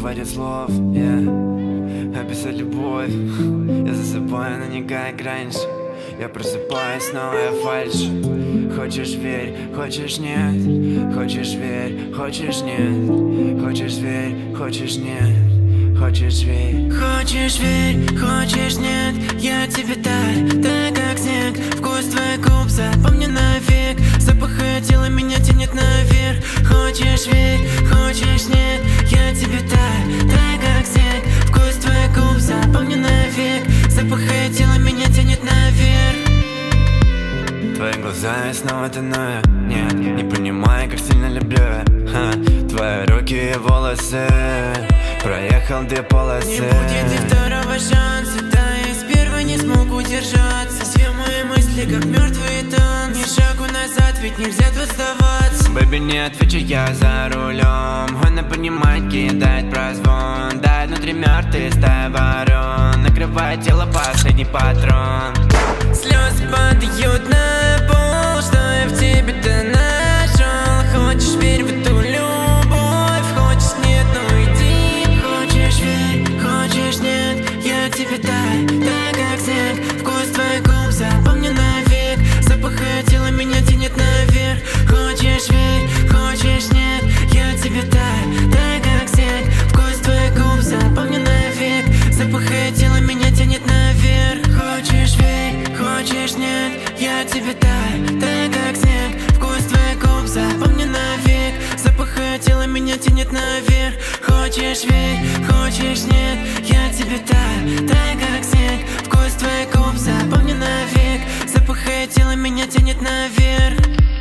хватит слов, описать любовь. Я засыпаю, но не как раньше. Я просыпаюсь, новая фальшь. Хочешь верь, хочешь нет. Хочешь верь, хочешь нет. Хочешь верь, хочешь нет. Хочешь верь. Хочешь верь, хочешь нет. Я тебе так как снег. Вкус твоих губ запомни навек. Запах тела меня тянет наверх. Хочешь верь, хочешь нет. Я тебе так как снег. Вкус твоих губ запомни навек. Запах тела меня тянет наверх. Твои глаза и снова тоную. Нет, не понимаю, как сильно люблю я. Твои руки и волосы. Проехал 2 полосы. Не будет и второго шанса. Да, я с первой не смог удержаться. Все мои мысли как мертвые танцы. Ни шагу назад, ведь нельзя тут сдаваться. Бэби, не отвечу, я за рулем. Она понимает, кидает прозвон. Да, внутри мертвый стая ворон. Накрывает тело последний патрон. Слезы падают на пол. Что я в тебе-то нашел? Хочешь верь в эту любовь? Хочешь нет, ну иди. Хочешь верь, хочешь нет. Я тебе так как снег. Вкус твоих губ запомни навек. Запах тела меня тянет наверх. Хочешь верь, хочешь нет. Я тебе так как снег. Вкус твоих губ запомни навек. Запах тела меня тянет наверх. Хочешь верь, хочешь нет. Я тебе так как снег. Вкус твоих губ запомни навек. Запах тела меня тянет наверх. Хочешь верь, хочешь нет. Я тебе так как снег. Вкус твоих губ запомни навек. Запах тела меня тянет наверх.